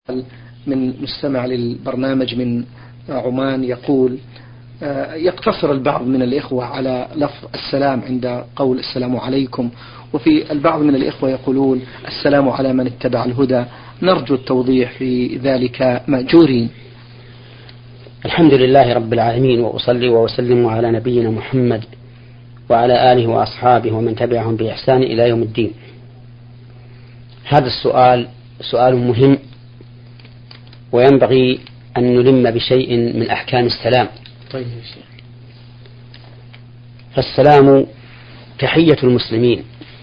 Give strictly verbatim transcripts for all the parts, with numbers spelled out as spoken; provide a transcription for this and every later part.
من مستمع للبرنامج من عمان يقول: يقتصر البعض من الإخوة على لفظ السلام عند قول السلام عليكم، وفي البعض من الإخوة يقولون السلام على من اتبع الهدى. نرجو التوضيح في ذلك مأجورين. الحمد لله رب العالمين، وأصلي وأسلم على نبينا محمد وعلى آله وأصحابه ومن تبعهم بإحسان إلى يوم الدين. هذا السؤال سؤال مهم، وينبغي أن نلم بشيء من أحكام السلام. طيب. فالسلام تحية المسلمين،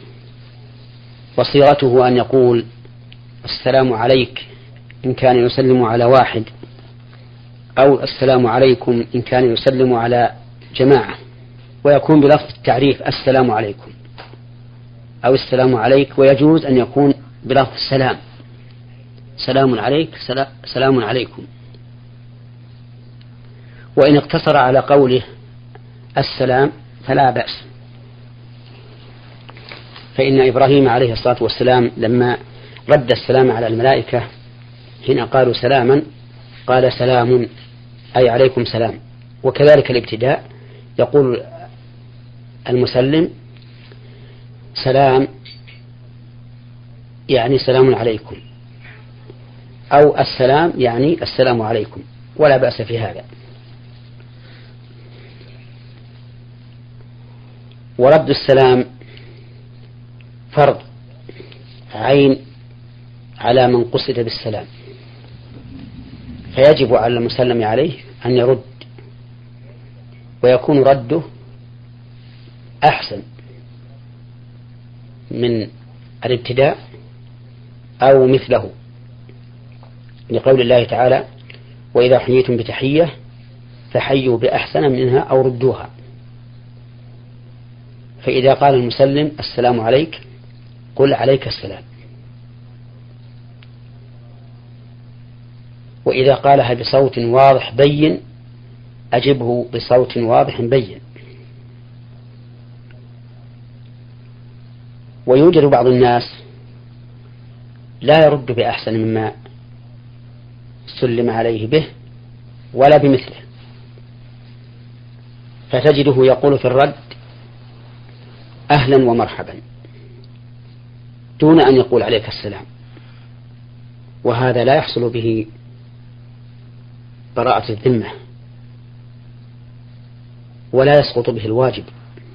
وصيغته أن يقول السلام عليك إن كان يسلم على واحد، أو السلام عليكم إن كان يسلم على جماعة، ويكون بلفظ التعريف السلام عليكم أو السلام عليك، ويجوز أن يكون بلفظ السلام سلام عليك سلام عليكم. وإن اقتصر على قوله السلام فلا بأس، فإن إبراهيم عليه الصلاة والسلام لما رد السلام على الملائكة حين قالوا سلاما قال سلام أي عليكم سلام. وكذلك الابتداء يقول المسلم سلام يعني سلام عليكم، أو السلام يعني السلام عليكم، ولا بأس في هذا. ورد السلام فرض عين على من قصد بالسلام، فيجب على المسلم عليه أن يرد، ويكون رده أحسن من الابتداء أو مثله، لقول الله تعالى وإذا حييتم بتحية فحيوا بأحسن منها أو ردوها. فإذا قال المسلم السلام عليك قل عليك السلام، وإذا قالها بصوت واضح بين أجبه بصوت واضح بين. ويوجد بعض الناس لا يرد بأحسن مما سلم عليه به ولا بمثله، فتجده يقول في الرد أهلا ومرحبا دون أن يقول عليك السلام، وهذا لا يحصل به براءة الذمة ولا يسقط به الواجب،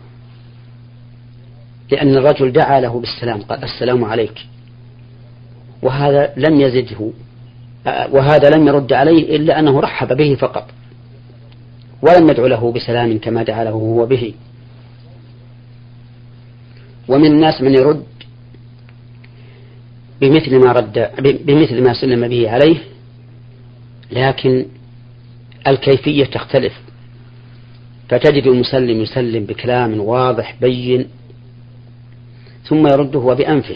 لأن الرجل دعا له بالسلام قال السلام عليك، وهذا لم يزده وهذا لم يرد عليه إلا أنه رحب به فقط، ولم يدعو له بسلام كما دعا له هو به. ومن الناس من يرد بمثل ما رد بمثل ما سلم به عليه، لكن الكيفية تختلف، فتجد المسلم يسلم بكلام واضح بين ثم يرده وبأنفه،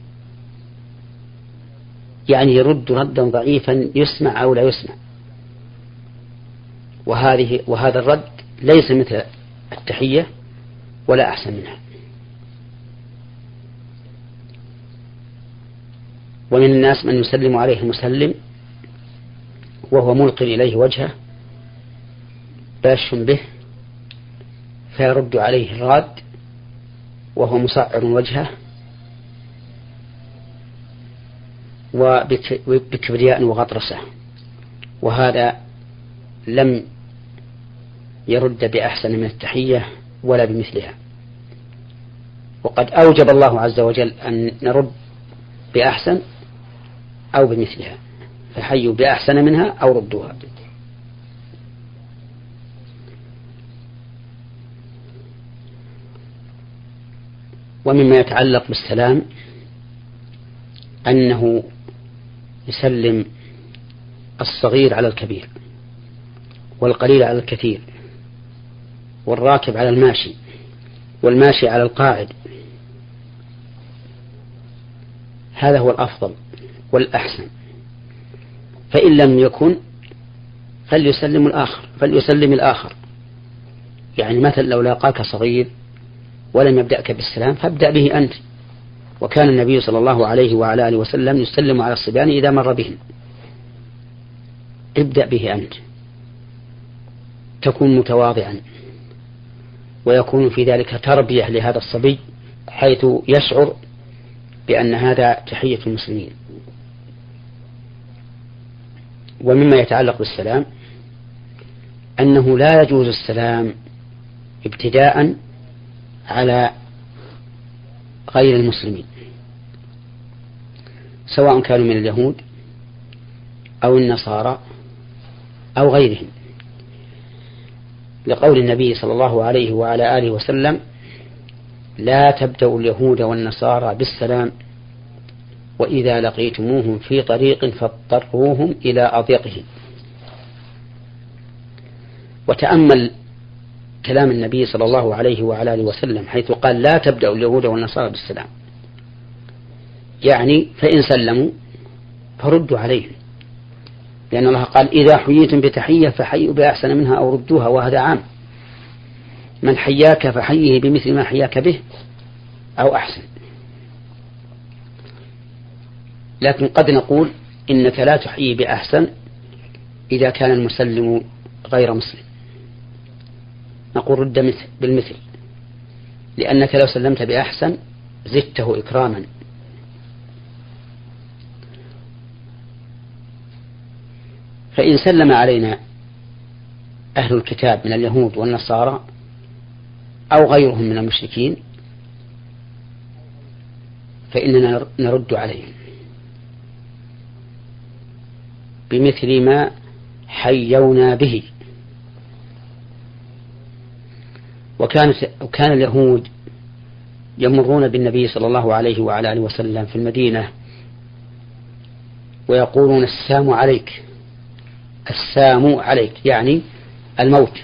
يعني يرد ردا ضعيفا يسمع أو لا يسمع، وهذه وهذا الرد ليس مثل التحية ولا أحسن منها. ومن الناس من يسلم عليه المسلم وهو ملق إليه وجهه باش به، فيرد عليه الراد وهو مسعر وجهه وبكبرياء وغطرسة، وهذا لم يرد بأحسن من التحية ولا بمثلها. وقد أوجب الله عز وجل أن نرد بأحسن أو بمثلها، فحيوا بأحسن منها أو ردوها. ومما يتعلق بالسلام أنه يسلم الصغير على الكبير، والقليل على الكثير، والراكب على الماشي، والماشي على القاعد. هذا هو الأفضل والأحسن، فإن لم يكن فليسلم الآخر فليسلم الآخر يعني مثلا لو لاقاك صغير ولم يبدأك بالسلام فابدأ به أنت. وكان النبي صلى الله عليه وعلى آله وسلم يسلم على الصبيان إذا مر بهم. ابدأ به أنت، تكون متواضعا، ويكون في ذلك تربية لهذا الصبي حيث يشعر بأن هذا تحية المسلمين. ومما يتعلق بالسلام أنه لا يجوز السلام ابتداء على غير المسلمين، سواء كانوا من اليهود أو النصارى أو غيرهم، لقول النبي صلى الله عليه وعلى آله وسلم: لا تبدأوا اليهود والنصارى بالسلام، وإذا لقيتموهم في طريق فاضطروهم إلى أضيقهم. وتأمل كلام النبي صلى الله عليه وعلى آله وسلم حيث قال: لا تبدأوا اليهود والنصارى بالسلام، يعني فإن سلموا فردوا عليهم، لأن الله قال: إذا حييتم بتحية فحيوا بأحسن منها أو ردوها، وهذا عام، من حياك فحيه بمثل ما حياك به أو أحسن. لكن قد نقول إنك لا تحيي بأحسن إذا كان المسلم غير مسلم، نقول رد مثل بالمثل، لأنك لو سلمت بأحسن زدته إكراما. فإن سلم علينا أهل الكتاب من اليهود والنصارى أو غيرهم من المشركين فإننا نرد عليهم بمثل ما حيونا به. وكانت وكان اليهود يمرون بالنبي صلى الله عليه وعلى آله وسلم في المدينة ويقولون: السلام عليك، السلام عليك، يعني الموت،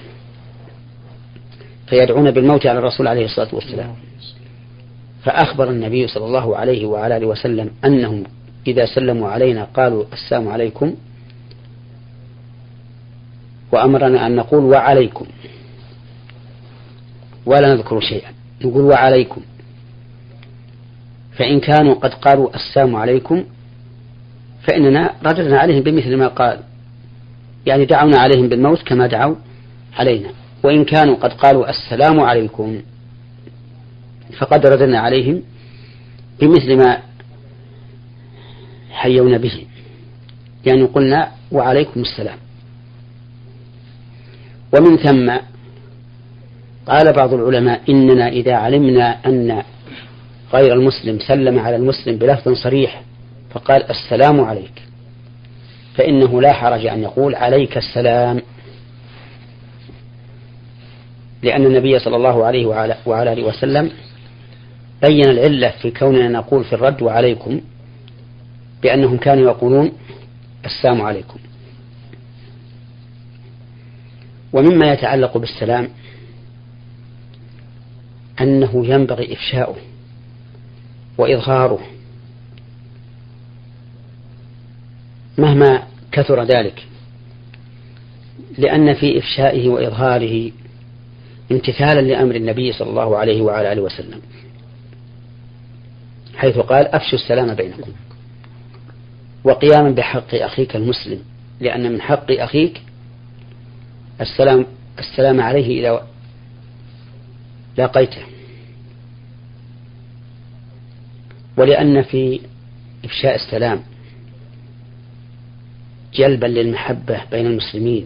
فيدعون بالموت على الرسول عليه الصلاة والسلام. فأخبر النبي صلى الله عليه وعلى آله وسلم أنهم إذا سلموا علينا قالوا: السلام عليكم، وأمرنا أن نقول: وعليكم، ولا نذكر شيئا، نقول: وعليكم. فإن كانوا قد قالوا السلام عليكم فإننا رددنا عليهم بمثل ما قال، يعني دعونا عليهم بالموت كما دعوا علينا. وإن كانوا قد قالوا السلام عليكم فقد رددنا عليهم بمثل ما حيونا به، يعني قلنا: وعليكم السلام. ومن ثم قال بعض العلماء: إننا إذا علمنا أن غير المسلم سلم على المسلم بلفظ صريح فقال: السلام عليك، فإنه لا حرج أن يقول: عليك السلام، لأن النبي صلى الله عليه وعلى آله وسلم بين العلة في كوننا نقول في الرد: وعليكم، بأنهم كانوا يقولون: السلام عليكم. ومما يتعلق بالسلام أنه ينبغي إفشاؤه وإظهاره مهما كثر ذلك، لأن في إفشائه وإظهاره امتثالا لأمر النبي صلى الله عليه وعلى آله وسلم، حيث قال: أفشوا السلام بينكم، وقياما بحق أخيك المسلم، لأن من حق أخيك السلام السلام عليه إذا لاقيته، ولأن في إفشاء السلام جلبا للمحبة بين المسلمين،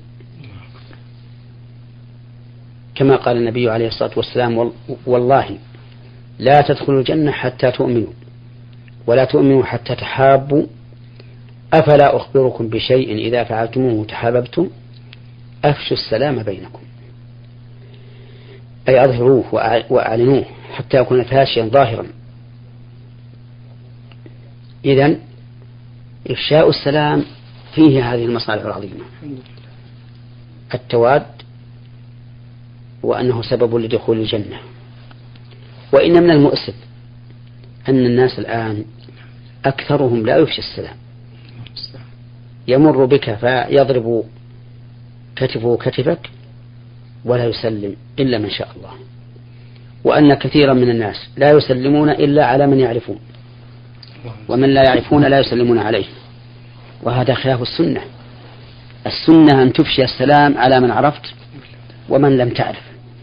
كما قال النبي عليه الصلاة والسلام: والله لا تدخلوا الجنة حتى تؤمنوا، ولا تؤمنوا حتى تحابوا، أفلا أخبركم بشيء إذا فعلتموه تحاببتم، أفشوا السلام بينكم، أي أظهروه وأعلنوه حتى يكون فاشيا ظاهرا. إذن إفشاء السلام فيه هذه المصالح العظيمة: التواد، وأنه سبب لدخول الجنة. وإن من المؤسف أن الناس الآن أكثرهم لا يفشي السلام، يمر بك فيضرب كتفه كتفك ولا يسلم إلا من شاء الله، وأن كثيرا من الناس لا يسلمون إلا على من يعرفون، ومن لا يعرفون لا يسلمون عليه، وهذا خلاف السنة. السنة أن تفشي السلام على من عرفت ومن لم تعرف.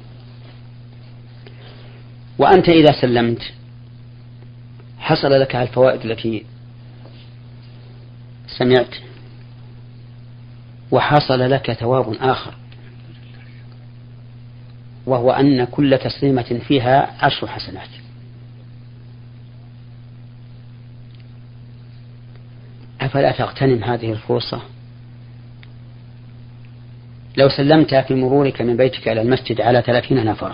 وأنت إذا سلمت حصل لك الفوائد التي سمعت، وحصل لك ثواب آخر، وهو أن كل تسليمة فيها عشر حسنات. أفلا تغتنم هذه الفرصة؟ لو سلمت في مرورك من بيتك إلى المسجد على ثلاثين نفرا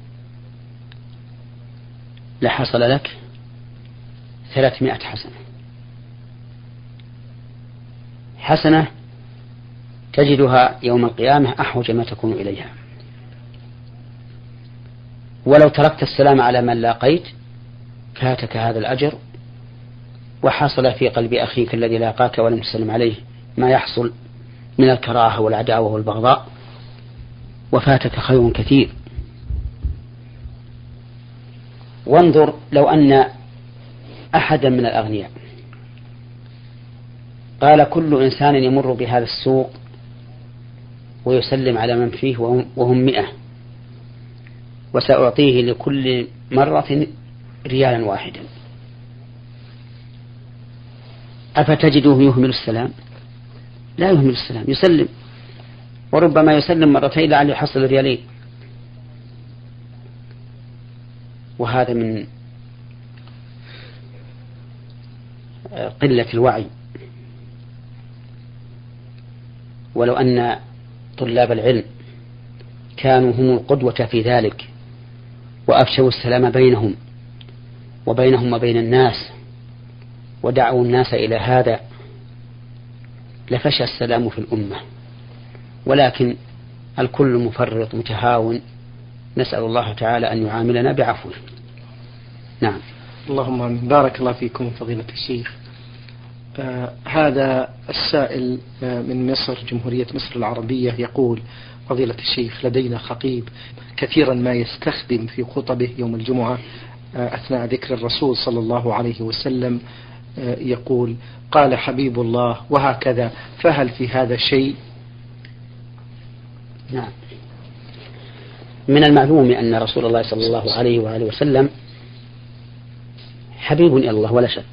لحصل لك ثلاثمائة حسنة، حسنة تجدها يوم القيامة أحوج ما تكون إليها. ولو تركت السلام على من لاقيت فاتك هذا الأجر، وحصل في قلب أخيك الذي لاقاك ولم تسلم عليه ما يحصل من الكراهة والعداوة والبغضاء، وفاتك خير كثير. وانظر لو أن أحدا من الأغنياء قال كل إنسان يمر بهذا السوق ويسلم على من فيه وهم مئة، وسأعطيه لكل مرة ريالا واحدا، أفتجده يهمل السلام؟ لا يهمل السلام، يسلم، وربما يسلم مرتين لعل يحصل ريالين. وهذا من قلة الوعي. ولو أن طلاب العلم كانوا هم القدوة في ذلك وأفشوا السلام بينهم وبينهم وبين الناس ودعوا الناس إلى هذا لفشى السلام في الأمة، ولكن الكل مفرط متهاون، نسأل الله تعالى أن يعاملنا بعفوه. نعم. اللهم آمين. بارك الله فيكم فضيلة الشيخ. آه هذا السائل آه من مصر، جمهورية مصر العربية، يقول: فضيلة الشيخ، لدينا خطيب كثيرا ما يستخدم في خطبه يوم الجمعة آه أثناء ذكر الرسول صلى الله عليه وسلم آه يقول: قال حبيب الله وهكذا، فهل في هذا شيء؟ نعم. من المعلوم أن رسول الله صلى الله عليه وآله وسلم حبيب إلى الله ولا شك،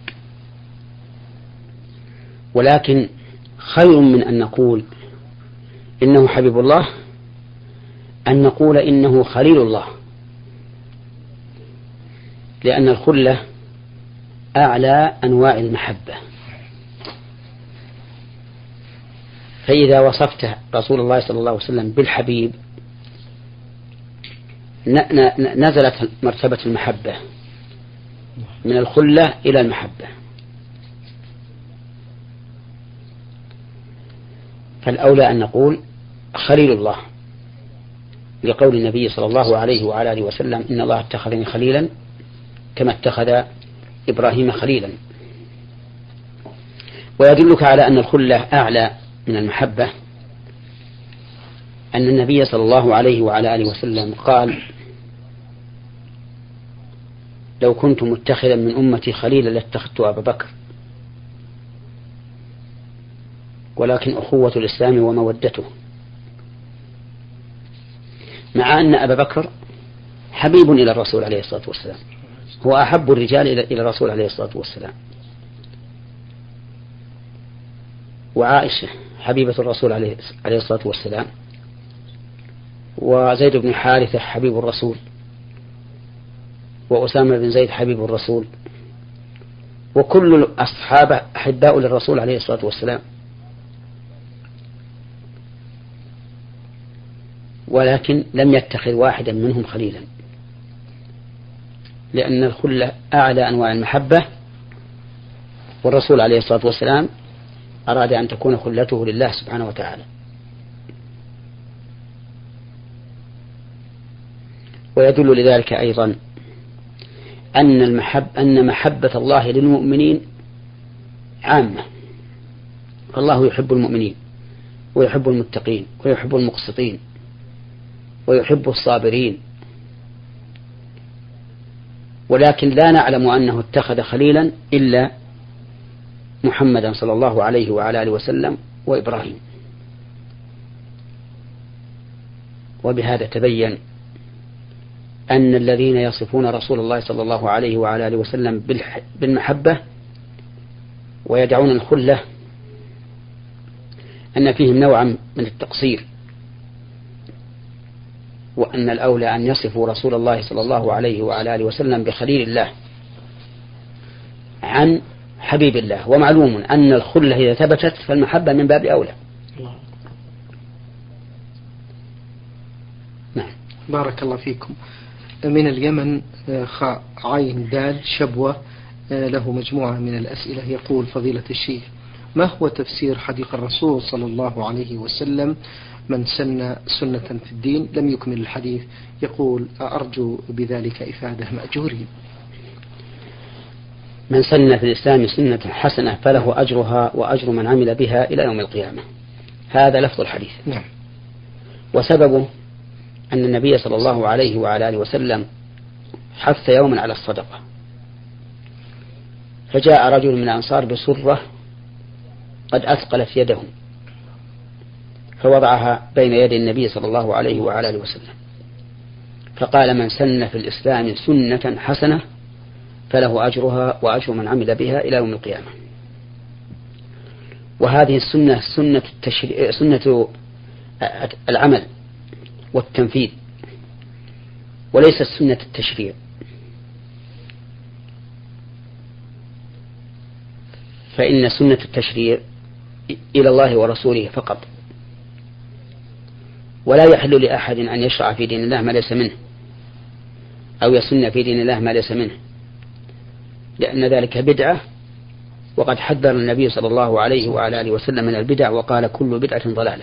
ولكن خير من أن نقول إنه حبيب الله أن نقول إنه خليل الله، لأن الخلة أعلى أنواع المحبة. فإذا وصفت رسول الله صلى الله عليه وسلم بالحبيب نزلت مرتبة المحبة من الخلة إلى المحبة. فالأولى أن نقول خليل الله، لقول النبي صلى الله عليه وعلى آله وسلم: إن الله اتخذني خليلا كما اتخذ إبراهيم خليلا. ويدلك على أن الخلة أعلى من المحبة أن النبي صلى الله عليه وعلى آله وسلم قال: لو كنت متخذا من أمتي خليلا لاتخذت أبا بكر، ولكن أخوة الإسلام ومودته. مع أن أبا بكر حبيب إلى الرسول عليه الصلاة والسلام، هو أحب الرجال إلى الرسول عليه الصلاة والسلام، وعائشة حبيبة الرسول عليه الصلاة والسلام، وزيد بن حارثة حبيب الرسول، وأسامة بن زيد حبيب الرسول، وكل الأصحاب أحباء للرسول عليه الصلاة والسلام. ولكن لم يتخذ واحدا منهم خليلا، لأن الخلة أعلى أنواع المحبة، والرسول عليه الصلاة والسلام أراد أن تكون خلته لله سبحانه وتعالى. ويدل لذلك أيضا أن المحب أن محبة الله للمؤمنين عامة، فالله يحب المؤمنين ويحب المتقين ويحب المقسطين ويحب الصابرين، ولكن لا نعلم أنه اتخذ خليلا إلا محمدا صلى الله عليه وعلى آله وسلم وإبراهيم. وبهذا تبين أن الذين يصفون رسول الله صلى الله عليه وعلى آله وسلم بالمحبة ويدعون الخلة أن فيهم نوعا من التقصير، وأن الأولى أن يصفوا رسول الله صلى الله عليه وعلى آله وسلم بخليل الله عن حبيب الله. ومعلوم أن الخلة إذا ثبتت فالمحبة من باب أولى. نعم. بارك الله فيكم. من اليمن خاء عين دال شبوة له مجموعة من الأسئلة. يقول: فضيلة الشيخ، ما هو تفسير حديث الرسول صلى الله عليه وسلم: من سن سنة في الدين لم يكمل الحديث؟ يقول: أرجو بذلك إفادة مأجورين. من سن في الإسلام سنة حسنة فله أجرها وأجر من عمل بها إلى يوم القيامة. هذا لفظ الحديث. نعم. وسببه أن النبي صلى الله عليه وعلى آله وسلم حث يوما على الصدقة، فجاء رجل من الأنصار بسرة قد أثقلت يده فوضعها بين يدي النبي صلى الله عليه وعلى آله وسلم، فقال: من سن في الإسلام سنة حسنة فله أجرها وأجر من عمل بها إلى يوم القيامة. وهذه السنة سنة, التشريع سنة العمل والتنفيذ وليست سنة التشريع. فإن سنة التشريع إلى الله ورسوله فقط، ولا يحل لأحد أن يشرع في دين الله ما ليس منه أو يسن في دين الله ما ليس منه، لأن ذلك بدعة، وقد حذر النبي صلى الله عليه وعلى آله وسلم من البدع وقال: كل بدعة ضلالة.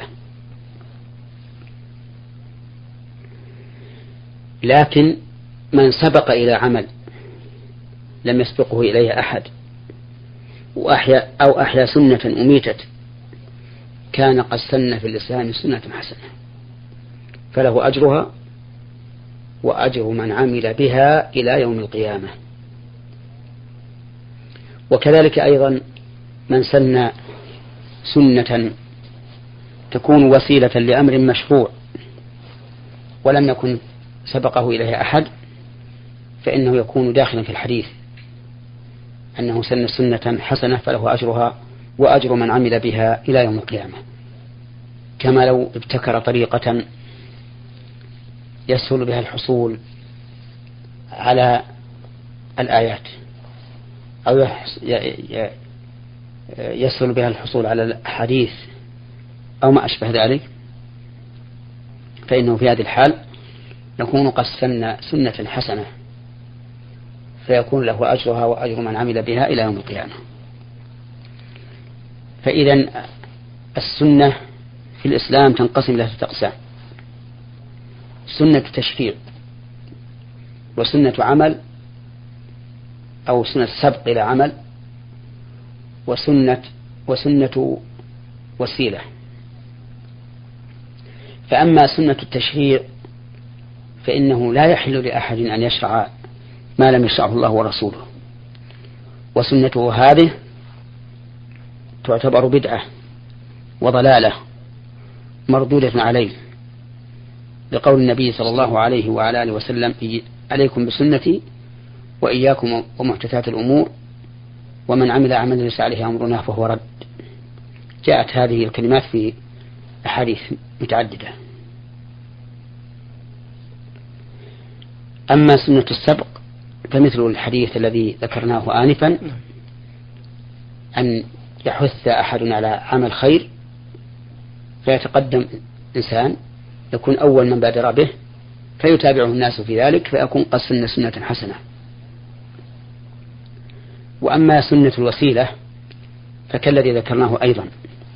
لكن من سبق إلى عمل لم يسبقه إليه أحد وأحيا أو أحيا سنة أميتت كان قد سن في الإسلام سنة حسنة فله أجرها وأجر من عمل بها إلى يوم القيامة. وكذلك أيضا من سن سنة تكون وسيلة لأمر مشروع ولم يكن سبقه إليه أحد فإنه يكون داخلا في الحديث أنه سن سنة حسنة فله أجرها وأجر من عمل بها إلى يوم القيامة، كما لو ابتكر طريقة يسهل بها الحصول على الآيات أو يسهل بها الحصول على الحديث أو ما أشبه ذلك، فإنه في هذه الحال يكون قد سن سنة حسنة فيكون له أجرها وأجر من عمل بها إلى يوم القيامة. فإذا السنة في الإسلام تنقسم إلى ثلاثة أقسام: سنة تشريع، وسنة عمل أو سنة سبق إلى عمل، وسنة وسنة وسيلة. فأما سنة التشريع فإنه لا يحل لأحد أن يشرع ما لم يشرعه الله ورسوله، وسنته هذه تعتبر بدعة وضلالة مردودة عليه، لقول النبي صلى الله عليه وعلى آله وسلم: عليكم بسنتي وإياكم ومحدثات الأمور ومن عمل عملا ليس عليه أمرنا فهو رد. جاءت هذه الكلمات في أحاديث متعددة. أما سنة السبق فمثل الحديث الذي ذكرناه آنفا، أن يحث أحدنا على عمل خير فيتقدم إنسان يكون أول من بادر به فيتابعه الناس في ذلك فيكون قد سن سنة حسنة. وأما سنة الوسيلة فكالذي ذكرناه أيضا،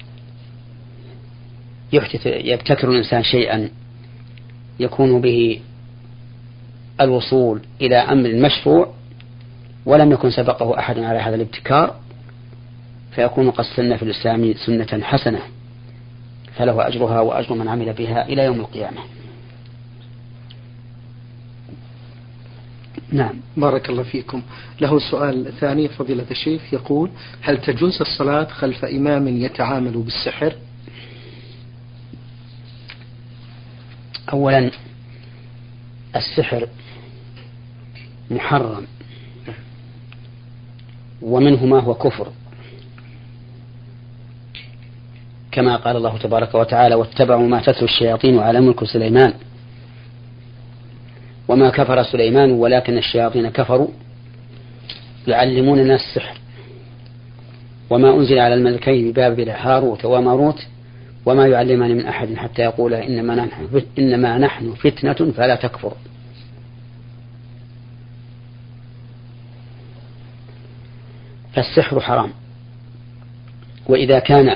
يحدث يبتكر الإنسان شيئا يكون به الوصول إلى أمر مشروع ولم يكن سبقه أحد على هذا الابتكار فيكون قد سن في الإسلام سنة حسنة فله أجرها وأجر من عمل بها إلى يوم القيامة. نعم. بارك الله فيكم. له سؤال ثاني فضيلة الشيخ، يقول: هل تجوز الصلاة خلف إمام يتعامل بالسحر؟ أولا السحر محرم، ومنه ما هو كفر، كما قال الله تبارك وتعالى: واتبعوا ما تتلو الشياطين على ملك سليمان وما كفر سليمان ولكن الشياطين كفروا يعلمون الناس السحر وما أنزل على الملكين ببابل هاروت وماروت وما يعلمان من أحد حتى يقولا إنما نحن, إنما نحن فتنة فلا تكفر. فالسحر حرام، وإذا كان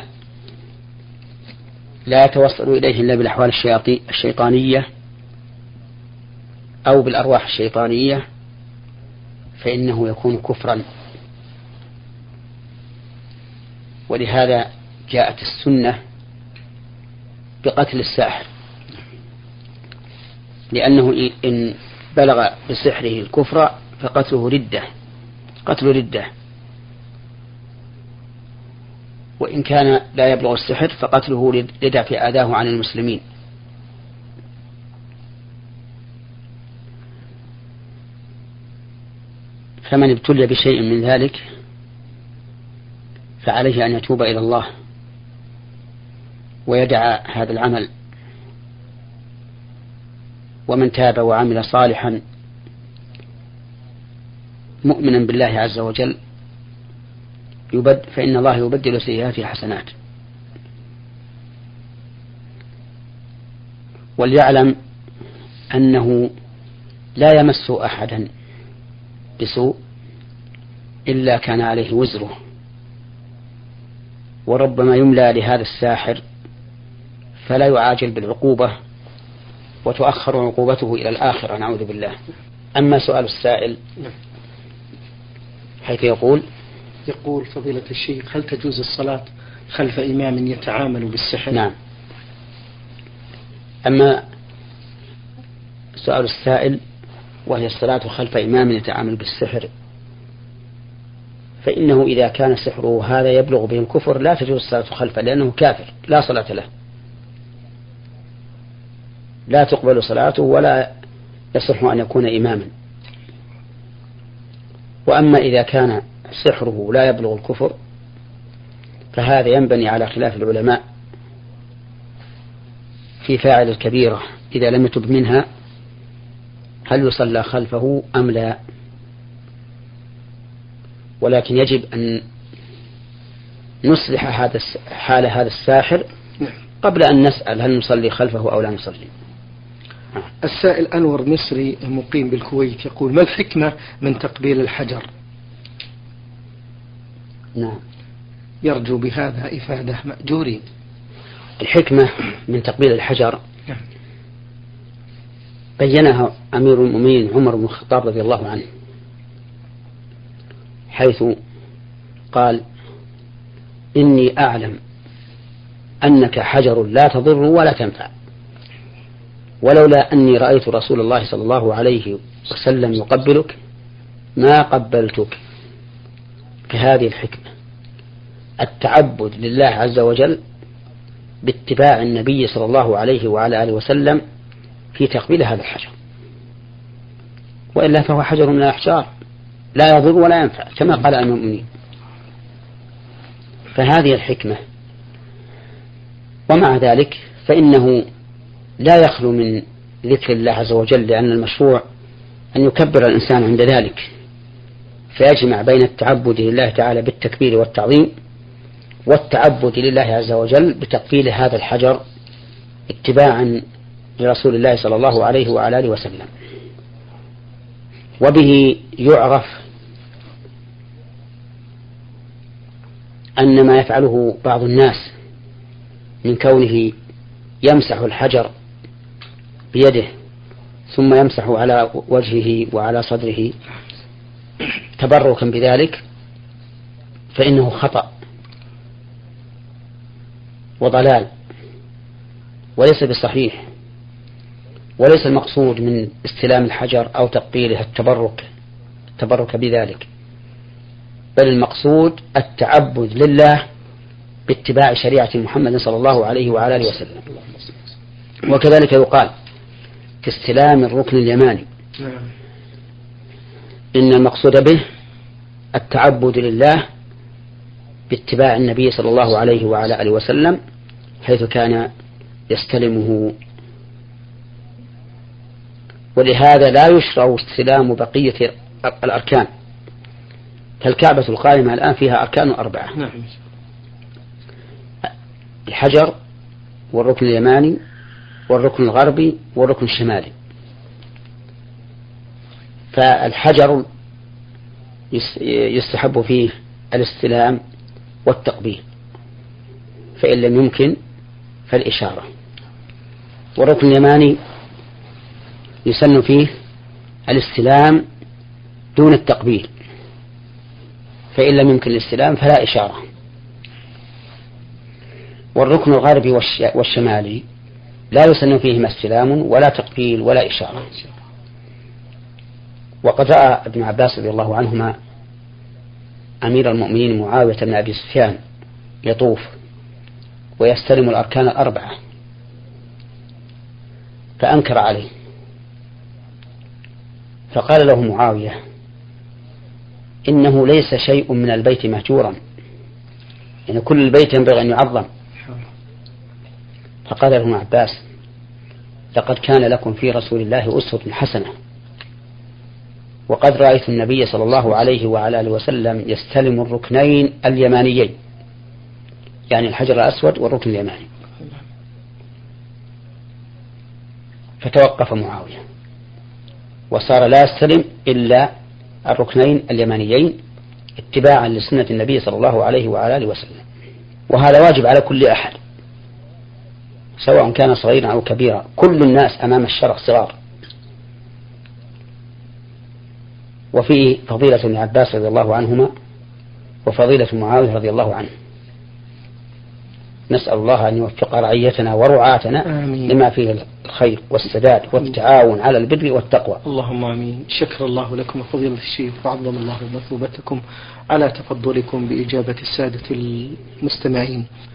لا يتوصل إليه إلا بالأحوال الشيطانية أو بالأرواح الشيطانية فإنه يكون كفرا. ولهذا جاءت السنة بقتل الساحر، لأنه إن بلغ بسحره الكفر فقتله ردة، قتل ردة، وإن كان لا يبلغ السحر فقتله لدفع أذاه عن المسلمين. فمن ابتلي بشيء من ذلك فعليه أن يتوب إلى الله ويدع هذا العمل، ومن تاب وعمل صالحا مؤمنا بالله عز وجل يبد فإن الله يبدل سيئاته حسنات. وليعلم أنه لا يمس أحدا بسوء إلا كان عليه وزره، وربما يملى لهذا الساحر فلا يعاجل بالعقوبة وتؤخر عقوبته إلى الآخرة، نعوذ بالله. أما سؤال السائل حيث يقول يقول فضيلة الشيخ: هل تجوز الصلاة خلف إمام يتعامل بالسحر؟ نعم. أما سؤال السائل وهي الصلاة خلف إمام يتعامل بالسحر، فإنه إذا كان سحره هذا يبلغ به الكفر لا تجوز الصلاة خلفه، لأنه كافر لا صلاة له، لا تقبل صلاته ولا يصح أن يكون إماما. وأما إذا كان سحره لا يبلغ الكفر فهذا ينبني على خلاف العلماء في فاعل الكبيرة إذا لم يتب منها هل يصلى خلفه أم لا. ولكن يجب أن نصلح هذا حال هذا الساحر قبل أن نسأل هل نصلي خلفه أو لا نصلي. السائل أنور مصري مقيم بالكويت يقول: ما الحكمة من تقبيل الحجر؟ نعم. يرجو بهذا إفادة مأجورين. الحكمة من تقبيل الحجر بينها أمير المؤمنين عمر بن الخطاب رضي الله عنه، حيث قال: إني أعلم أنك حجر لا تضر ولا تنفع، ولولا أني رأيت رسول الله صلى الله عليه وسلم يقبلك ما قبلتك. فهذه الحكمة التعبد لله عز وجل باتباع النبي صلى الله عليه وعلى آله وسلم في تقبيل هذا الحجر، وإلا فهو حجر من الأحجار لا يضر ولا ينفع كما قال المؤمنين. فهذه الحكمة. ومع ذلك فإنه لا يخلو من ذكر الله عز وجل، لأن المشروع أن يكبر الإنسان عند ذلك، فيجمع بين التعبد لله تعالى بالتكبير والتعظيم والتعبد لله عز وجل بتقبيل هذا الحجر اتباعا لرسول الله صلى الله عليه وعلى آله وسلم. وبه يعرف أن ما يفعله بعض الناس من كونه يمسح الحجر بيده ثم يمسح على وجهه وعلى صدره تبركا بذلك فإنه خطأ وضلال وليس بصحيح، وليس المقصود من استلام الحجر أو تقبيله التبرك التبرك بذلك، بل المقصود التعبد لله باتباع شريعة محمد صلى الله عليه وعلى آله وسلم. وكذلك يقال في استلام الركن اليماني. نعم. إن المقصود به التعبد لله باتباع النبي صلى الله عليه وعلى آله وسلم حيث كان يستلمه، ولهذا لا يشرع استلام بقية الأركان، فالكعبة القائمة الآن فيها أركان أربعة: نعم. الحجر والركن اليماني والركن الغربي والركن الشمالي. فالحجر يستحب فيه الاستلام والتقبيل، فإن لم يمكن فالإشارة. والركن اليماني يسن فيه الاستلام دون التقبيل، فإن لم يمكن الاستلام فلا إشارة. والركن الغربي والشمالي لا يسن فيهما استلام ولا تقبيل ولا إشارة. وقد رأى ابن عباس رضي الله عنهما أمير المؤمنين معاوية بن أبي سفيان يطوف ويستلم الأركان الأربعة، فأنكر عليه، فقال له معاوية: إنه ليس شيء من البيت مهجورا، يعني كل البيت ينبغي أن يعظم. فقال له ابن عباس: لقد كان لكم في رسول الله أسوة حسنة، وقد رأيت النبي صلى الله عليه وعلى آله وسلم يستلم الركنين اليمانيين، يعني الحجر الأسود والركن اليماني. فتوقف معاوية وصار لا يستلم إلا الركنين اليمانيين اتباعا لسنة النبي صلى الله عليه وعلى آله وسلم. وهذا واجب على كل أحد سواء كان صغيرا أو كبيرا، كل الناس أمام الشرع صغار. وفيه فضيلة ابن عباس رضي الله عنهما وفضيلة معاوية رضي الله عنه. نسأل الله أن يوفق رعيتنا ورعاتنا لما فيه الخير والسداد والتعاون على البر والتقوى. اللهم آمين. شكر الله لكم فضيلة الشيخ، وعظم الله مثوبتكم على تفضلكم بإجابة السادة المستمعين.